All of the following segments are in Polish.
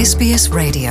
SBS Radio.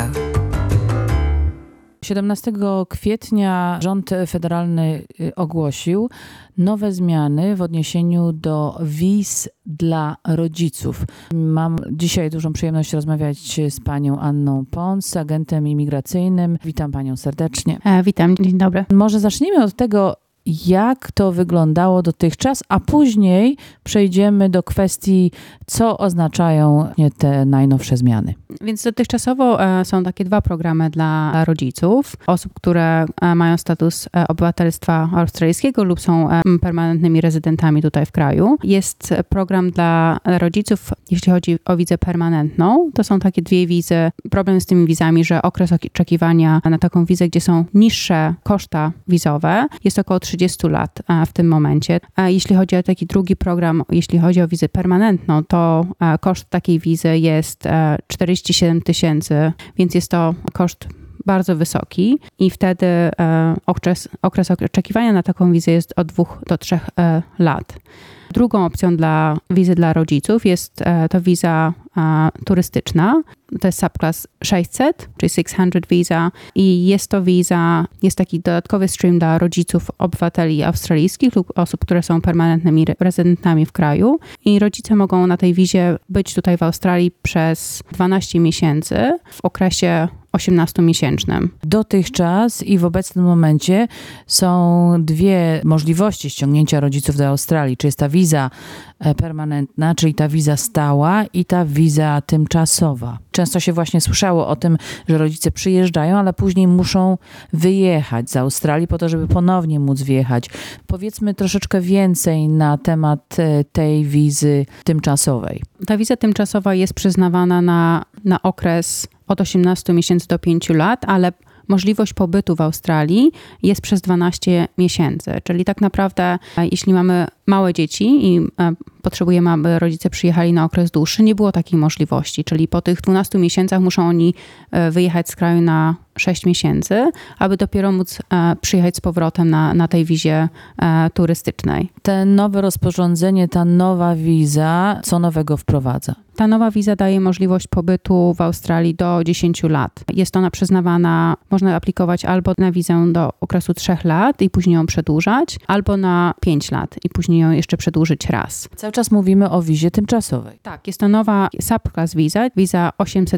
17 kwietnia rząd federalny ogłosił nowe zmiany w odniesieniu do wiz dla rodziców. Mam dzisiaj dużą przyjemność rozmawiać z panią Anną Pons, agentem imigracyjnym. Witam panią serdecznie. Witam, dzień dobry. Może zacznijmy od tego, jak to wyglądało dotychczas, a później przejdziemy do kwestii, co oznaczają te najnowsze zmiany. Więc dotychczasowo są takie dwa programy dla rodziców, osób, które mają status obywatelstwa australijskiego lub są permanentnymi rezydentami tutaj w kraju. Jest program dla rodziców, jeśli chodzi o wizę permanentną. To są takie dwie wizy. Problem z tymi wizami, że okres oczekiwania na taką wizę, gdzie są niższe koszta wizowe, jest około 30 lat w tym momencie. Jeśli chodzi o taki drugi program, jeśli chodzi o wizę permanentną, to koszt takiej wizy jest 47 000, więc jest to koszt bardzo wysoki i wtedy okres oczekiwania na taką wizę jest od 2 do 3 lat. Drugą opcją dla wizy dla rodziców jest to wiza turystyczna. To jest subclass 600, czyli 600 visa i jest to wiza, jest taki dodatkowy stream dla rodziców obywateli australijskich lub osób, które są permanentnymi rezydentami w kraju i rodzice mogą na tej wizie być tutaj w Australii przez 12 miesięcy w okresie 18-miesięcznym. Dotychczas i w obecnym momencie są dwie możliwości ściągnięcia rodziców do Australii. Czy jest ta wiza permanentna, czyli ta wiza stała i ta wiza tymczasowa. Często się właśnie słyszało o tym, że rodzice przyjeżdżają, ale później muszą wyjechać z Australii po to, żeby ponownie móc wjechać. Powiedzmy troszeczkę więcej na temat tej wizy tymczasowej. Ta wiza tymczasowa jest przyznawana na okres od 18 miesięcy do 5 lat, ale możliwość pobytu w Australii jest przez 12 miesięcy. Czyli tak naprawdę, jeśli mamy małe dzieci i potrzebujemy, aby rodzice przyjechali na okres dłuższy, nie było takiej możliwości. Czyli po tych 12 miesiącach muszą oni wyjechać z kraju na 6 miesięcy, aby dopiero móc przyjechać z powrotem na tej wizie turystycznej. Te nowe rozporządzenie, ta nowa wiza, co nowego wprowadza? Ta nowa wiza daje możliwość pobytu w Australii do 10 lat. Jest ona przyznawana, można aplikować albo na wizę do okresu 3 lat i później ją przedłużać, albo na 5 lat i później ją jeszcze przedłużyć raz. Cały czas mówimy o wizie tymczasowej. Tak, jest to nowa subclass wiza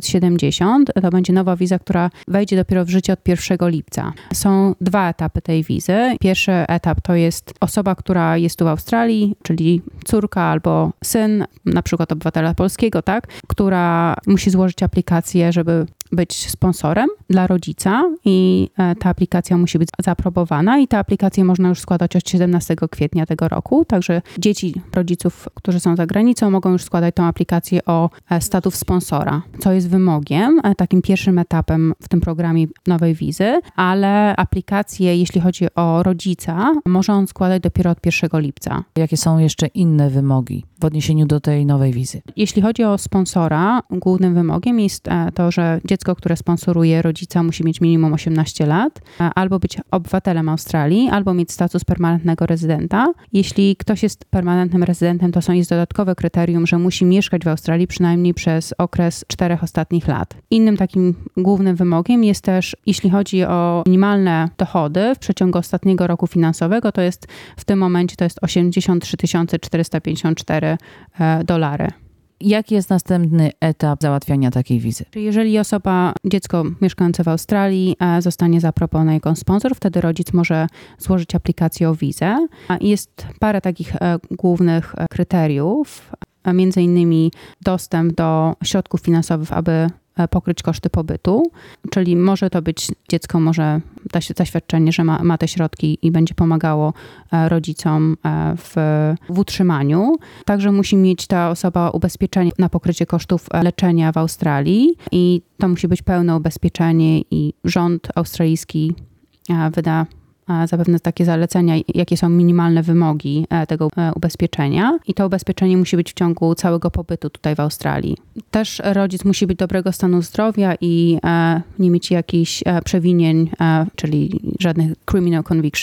870. To będzie nowa wiza, która wejdzie dopiero w życie od 1 lipca. Są dwa etapy tej wizy. Pierwszy etap to jest osoba, która jest tu w Australii, czyli córka albo syn, na przykład obywatela polskiego, tak, która musi złożyć aplikację, żeby być sponsorem dla rodzica i ta aplikacja musi być zaaprobowana i tę aplikację można już składać od 17 kwietnia tego roku, także dzieci rodziców, którzy są za granicą, mogą już składać tą aplikację o status sponsora, co jest wymogiem, takim pierwszym etapem w tym programie nowej wizy, ale aplikację, jeśli chodzi o rodzica, może on składać dopiero od 1 lipca. Jakie są jeszcze inne wymogi w odniesieniu do tej nowej wizy? Jeśli chodzi o sponsora, głównym wymogiem jest to, że dziecko, które sponsoruje rodzica, musi mieć minimum 18 lat, albo być obywatelem Australii, albo mieć status permanentnego rezydenta. Jeśli ktoś jest permanentnym rezydentem, to jest dodatkowe kryterium, że musi mieszkać w Australii przynajmniej przez okres 4 ostatnich lat. Innym takim głównym wymogiem jest też, jeśli chodzi o minimalne dochody w przeciągu ostatniego roku finansowego, to jest w tym momencie to jest 83 454 $. Jaki jest następny etap załatwiania takiej wizy? Czyli jeżeli dziecko mieszkające w Australii zostanie zaaprobowane jako sponsor, wtedy rodzic może złożyć aplikację o wizę. Jest parę takich głównych kryteriów, między innymi dostęp do środków finansowych, aby pokryć koszty pobytu, czyli może to być dziecko, może dać zaświadczenie, że ma te środki i będzie pomagało rodzicom w utrzymaniu. Także musi mieć ta osoba ubezpieczenie na pokrycie kosztów leczenia w Australii i to musi być pełne ubezpieczenie i rząd australijski wyda zapewne takie zalecenia, jakie są minimalne wymogi tego ubezpieczenia i to ubezpieczenie musi być w ciągu całego pobytu tutaj w Australii. Też rodzic musi być dobrego stanu zdrowia i nie mieć jakichś przewinień, czyli żadnych criminal convictions.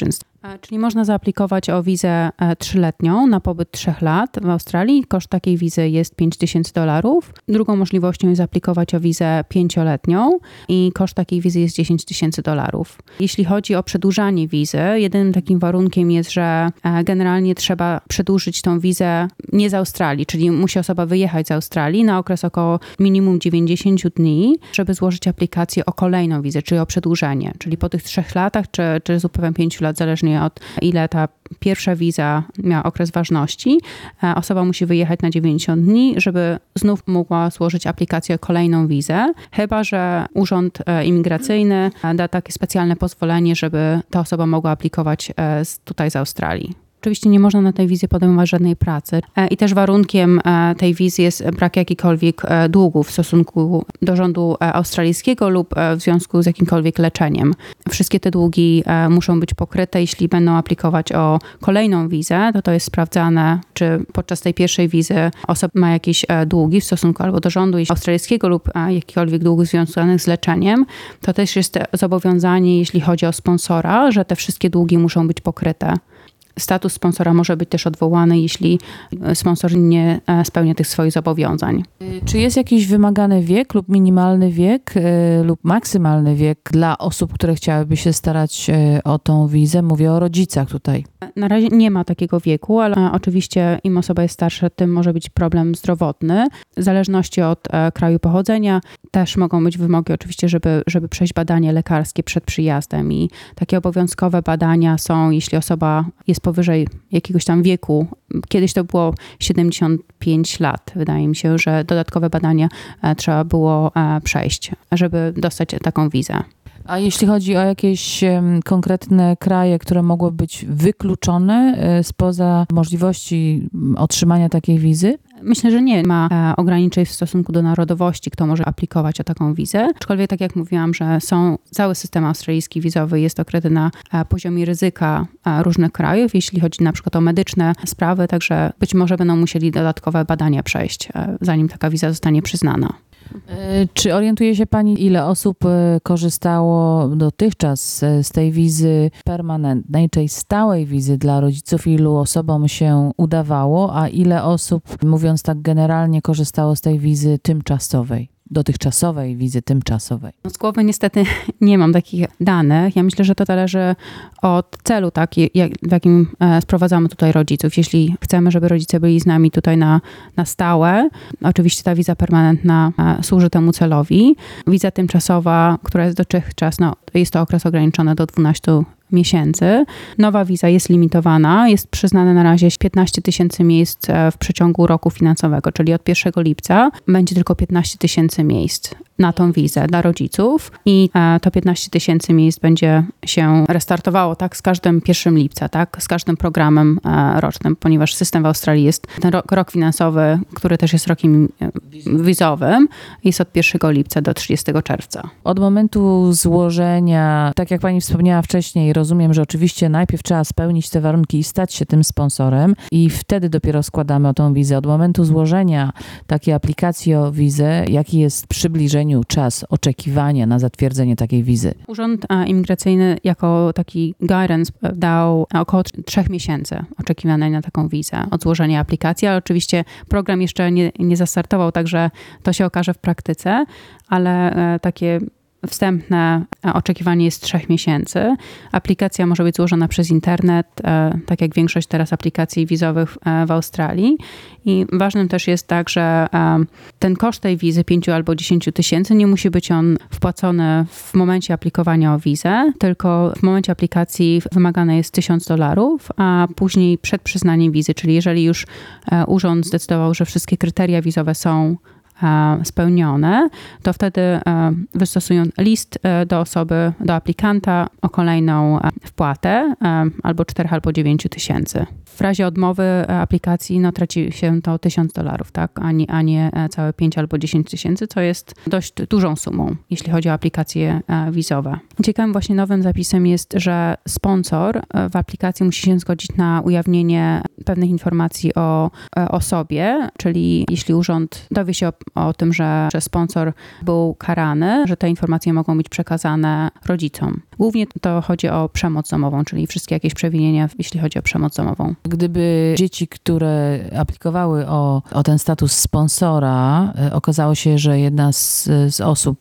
Czyli można zaaplikować o wizę 3-letnią na pobyt 3 lat w Australii. Koszt takiej wizy jest $5,000. Drugą możliwością jest zaaplikować o wizę 5-letnią i koszt takiej wizy jest $10,000. Jeśli chodzi o przedłużanie wizy, jedynym takim warunkiem jest, że generalnie trzeba przedłużyć tą wizę nie z Australii, czyli musi osoba wyjechać z Australii na okres około minimum 90 dni, żeby złożyć aplikację o kolejną wizę, czyli o przedłużenie. Czyli po tych 3 latach, czy z upływem 5 lat, zależnie od ile ta pierwsza wiza miała okres ważności, osoba musi wyjechać na 90 dni, żeby znów mogła złożyć aplikację o kolejną wizę, chyba że Urząd Imigracyjny da takie specjalne pozwolenie, żeby ta osoba mogła aplikować tutaj z Australii. Oczywiście nie można na tej wizie podejmować żadnej pracy i też warunkiem tej wizy jest brak jakichkolwiek długów w stosunku do rządu australijskiego lub w związku z jakimkolwiek leczeniem. Wszystkie te długi muszą być pokryte. Jeśli będą aplikować o kolejną wizę, to jest sprawdzane, czy podczas tej pierwszej wizy osoba ma jakieś długi w stosunku albo do rządu australijskiego lub jakichkolwiek długów związanych z leczeniem. To też jest zobowiązanie, jeśli chodzi o sponsora, że te wszystkie długi muszą być pokryte. Status sponsora może być też odwołany, jeśli sponsor nie spełnia tych swoich zobowiązań. Czy jest jakiś wymagany wiek lub minimalny wiek lub maksymalny wiek dla osób, które chciałyby się starać o tą wizę? Mówię o rodzicach tutaj. Na razie nie ma takiego wieku, ale oczywiście im osoba jest starsza, tym może być problem zdrowotny. W zależności od kraju pochodzenia też mogą być wymogi oczywiście, żeby przejść badanie lekarskie przed przyjazdem i takie obowiązkowe badania są, jeśli osoba jest powyżej jakiegoś tam wieku. Kiedyś to było 75 lat. Wydaje mi się, że dodatkowe badania trzeba było przejść, żeby dostać taką wizę. A jeśli chodzi o jakieś konkretne kraje, które mogły być wykluczone spoza możliwości otrzymania takiej wizy? Myślę, że nie ma ograniczeń w stosunku do narodowości, kto może aplikować o taką wizę. Aczkolwiek, tak jak mówiłam, że cały system australijski wizowy jest okryty na poziomie ryzyka różnych krajów, jeśli chodzi na przykład o medyczne sprawy, także być może będą musieli dodatkowe badania przejść, zanim taka wiza zostanie przyznana. Czy orientuje się pani, ile osób korzystało dotychczas z tej wizy permanentnej, czyli stałej wizy dla rodziców, ilu osobom się udawało, a ile osób, mówiąc tak generalnie, korzystało z tej wizy tymczasowej? Dotychczasowej wizy tymczasowej. Z głowy niestety nie mam takich danych. Ja myślę, że to zależy od celu, tak, w jakim sprowadzamy tutaj rodziców. Jeśli chcemy, żeby rodzice byli z nami tutaj na stałe, oczywiście ta wiza permanentna służy temu celowi. Wiza tymczasowa, która jest dotychczas, jest to okres ograniczony do 12 miesięcy. Nowa wiza jest limitowana, jest przyznane na razie 15 000 miejsc w przeciągu roku finansowego, czyli od 1 lipca będzie tylko 15 000 miejsc na tą wizę dla rodziców i to 15 000 miejsc będzie się restartowało tak z każdym 1 lipca, tak, z każdym programem rocznym, ponieważ system w Australii jest ten rok finansowy, który też jest rokiem wizowym, jest od 1 lipca do 30 czerwca. Od momentu złożenia, tak jak pani wspomniała wcześniej, rozumiem, że oczywiście najpierw trzeba spełnić te warunki i stać się tym sponsorem i wtedy dopiero składamy o tą wizę. Od momentu złożenia takiej aplikacji o wizę, jaki jest w przybliżeniu czas oczekiwania na zatwierdzenie takiej wizy? Urząd Imigracyjny jako taki guidance dał około 3 miesięcy oczekiwania na taką wizę od złożenia aplikacji, ale oczywiście program jeszcze nie zastartował, także to się okaże w praktyce, ale takie wstępne oczekiwanie jest 3 miesięcy. Aplikacja może być złożona przez internet, tak jak większość teraz aplikacji wizowych w Australii. I ważnym też jest tak, że ten koszt tej wizy 5 albo 10 tysięcy nie musi być on wpłacony w momencie aplikowania o wizę, tylko w momencie aplikacji wymagane jest $1000, a później przed przyznaniem wizy, czyli jeżeli już urząd zdecydował, że wszystkie kryteria wizowe są spełnione, to wtedy wystosują list do osoby, do aplikanta o kolejną wpłatę albo 4 albo 9 tysięcy. W razie odmowy aplikacji traci się to $1000, tak? a nie całe 5 albo 10 tysięcy, co jest dość dużą sumą, jeśli chodzi o aplikacje wizowe. Ciekawym właśnie nowym zapisem jest, że sponsor w aplikacji musi się zgodzić na ujawnienie pewnych informacji o osobie, czyli jeśli urząd dowie się o tym, że sponsor był karany, że te informacje mogą być przekazane rodzicom. Głównie to chodzi o przemoc domową, czyli wszystkie jakieś przewinienia, jeśli chodzi o przemoc domową. Gdyby dzieci, które aplikowały o ten status sponsora, okazało się, że jedna z osób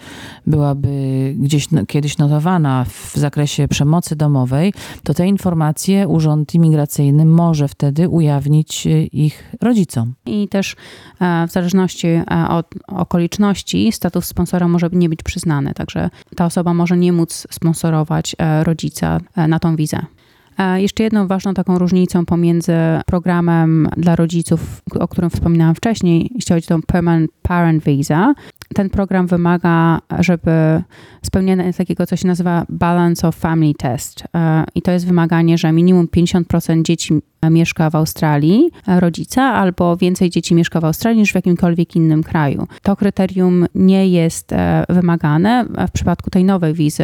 byłaby gdzieś kiedyś notowana w zakresie przemocy domowej, to te informacje Urząd Imigracyjny może wtedy ujawnić ich rodzicom. I też w zależności od okoliczności status sponsora może nie być przyznany, także ta osoba może nie móc sponsorować rodzica na tą wizę. Jeszcze jedną ważną taką różnicą pomiędzy programem dla rodziców, o którym wspominałam wcześniej, jeśli chodzi o tą Permanent Parent Visa, ten program wymaga, żeby spełnienie takiego, co się nazywa Balance of Family Test. I to jest wymaganie, że minimum 50% dzieci mieszka w Australii, rodzica, albo więcej dzieci mieszka w Australii niż w jakimkolwiek innym kraju. To kryterium nie jest wymagane w przypadku tej nowej wizy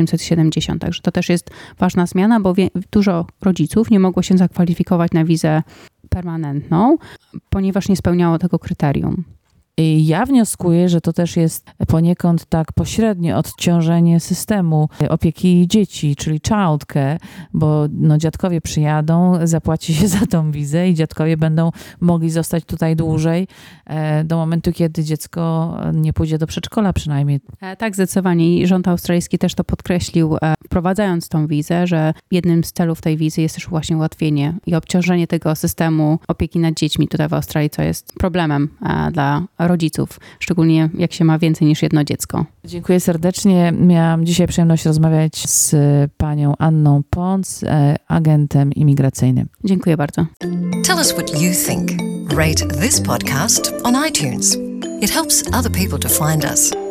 870. Także to też jest ważna zmiana, bo dużo rodziców nie mogło się zakwalifikować na wizę permanentną, ponieważ nie spełniało tego kryterium. I ja wnioskuję, że to też jest poniekąd tak pośrednie odciążenie systemu opieki dzieci, czyli childcare, bo dziadkowie przyjadą, zapłaci się za tą wizę i dziadkowie będą mogli zostać tutaj dłużej do momentu, kiedy dziecko nie pójdzie do przedszkola przynajmniej. Tak, zdecydowanie. I rząd australijski też to podkreślił, wprowadzając tą wizę, że jednym z celów tej wizy jest też właśnie ułatwienie i obciążenie tego systemu opieki nad dziećmi tutaj w Australii, co jest problemem dla rodziców, szczególnie jak się ma więcej niż jedno dziecko. Dziękuję serdecznie. Miałam dzisiaj przyjemność rozmawiać z panią Anną Pons, agentem imigracyjnym. Dziękuję bardzo. Tell us what you think. Rate this podcast on iTunes. It helps other people to find us.